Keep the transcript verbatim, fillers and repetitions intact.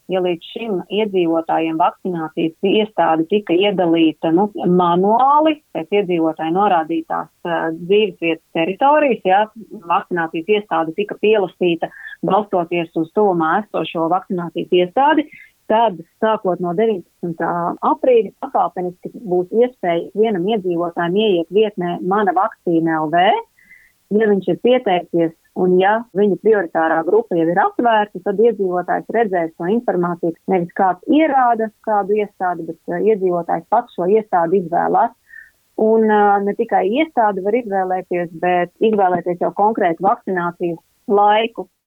Ja līdz šim iedzīvotājiem vakcinācijas iestāde tika iedalīta nu, manuāli, pēc iedzīvotāju norādītās uh, dzīvesvietas teritorijas, ja, vakcinācijas iestāde tika pielasīta balstoties uz tuvumā esošo vakcinācijas iestādi, tad sākot no deviņpadsmitā aprīļa pakāpeniski būs iespēja vienam iedzīvotājiem ieiet vietnē Mana vakcīna L V, ja viņš ir pieteicies. Un ja viņa prioritārā grupa jau ir atvērta, tad iedzīvotājs redzēs to informāciju, nevis kāds ierāda kādu iestādi, bet uh, iedzīvotājs pats šo iestādi izvēlās. Un uh, ne tikai iestādi var izvēlēties, bet izvēlēties jau konkrētu vakcinācijas laiku.